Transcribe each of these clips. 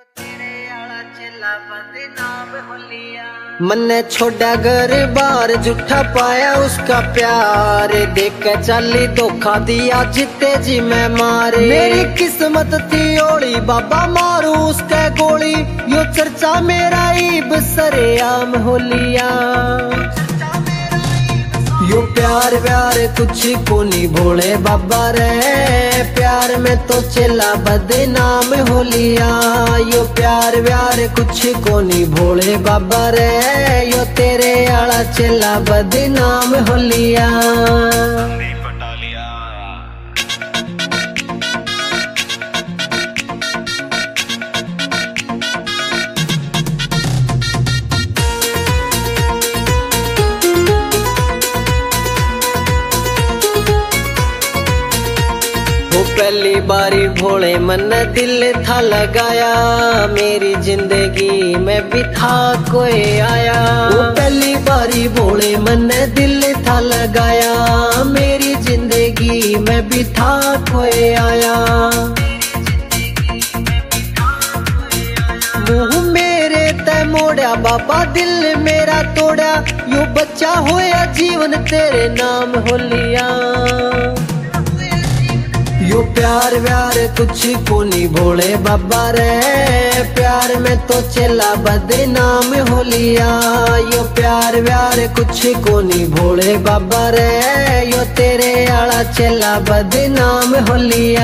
मन्ने छोड़ा घर बार झूठा पाया उसका प्यार, देख के चाली धोखा दिया जीते जी मैं मारे। मेरी किस्मत थी ओली बाबा मारू उसके गोली, यो चर्चा मेरा ईब सरेआम हो लिया। यो प्यार व्यार कुछ को नहीं भोले बाबा रे, प्यार में तो चला बदनाम हो लिया। यो प्यार व्यार कुछ को नहीं भोले बाबा रे, यो तेरे आला चला बदनाम हो लिया। पहली बारी भोले मन दिल था लगाया, मेरी जिंदगी में भी था कोई आया। वो पहली बारी भोले मन दिल था लगाया, मेरी जिंदगी में भी था कोई आया। मुँह मेरे तय मोड़ा बाबा दिल मेरा तोड़ा, यो बच्चा होया जीवन तेरे नाम हो लिया। यो प्यार व्यार कुछ को नहीं भोले बाबा रे, प्यार में तो चला बदनाम हो लिया। यो प्यार व्यार कुछ को नहीं भोले बाबा रे, यो तेरे आला चला बदनाम हो लिया।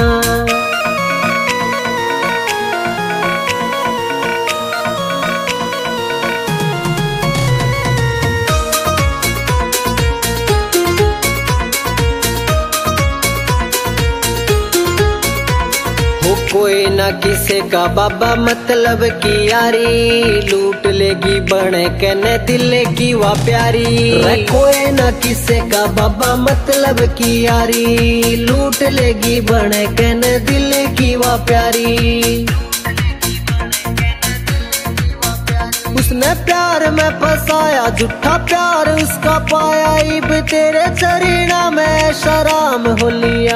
कोई ना किसे का बाबा मतलब की यारी, लूट लेगी बने कहने दिल की वा प्यारी। कोई ना किसे का बाबा मतलब की यारी, लूट लेगी बने कहने दिल की वा प्यारी। उसने प्यार में फंसाया झूठा प्यार उसका पाया, इब तेरे चरीना में शराम हो लिया।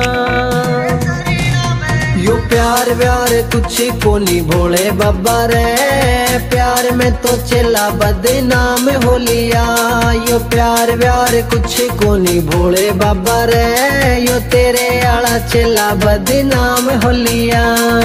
यो प्यार व्यार कुछ को नहीं भोले बाबा रे, प्यार में तो चला बदनाम हो लिया। यो प्यार व्यार कुछ को नहीं भोले बाबा रे, यो तेरे आला चला बदनाम हो लिया।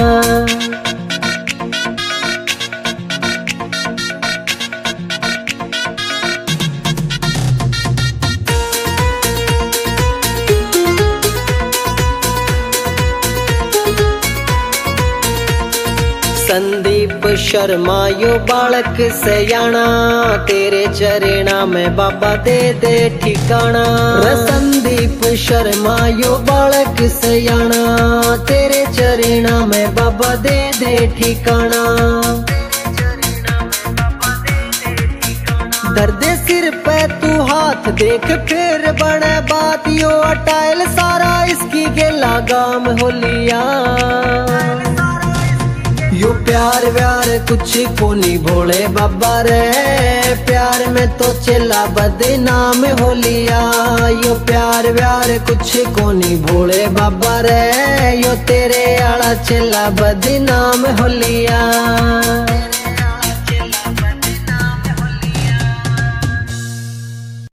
संदीप शर्मा यो बालक सयाना, तेरे चरणा में बाबा दे दे ठिकाना। संदीप शर्मा यो बालक सयाना, तेरे चरणा में बाबा दे दे ठिकाना। दर्द सिर पे तू हाथ देख फिर बने बात, यो अटाइल सारा इसकी के लगाम हो लिया। यो प्यार व्यार कुछ को नहीं भोले बाबा रे, प्यार में तो चला बदनाम हो लिया। यो प्यार व्यार कुछ को नहीं भोले बाबा रे, यो तेरे आला चला बदनाम हो लिया।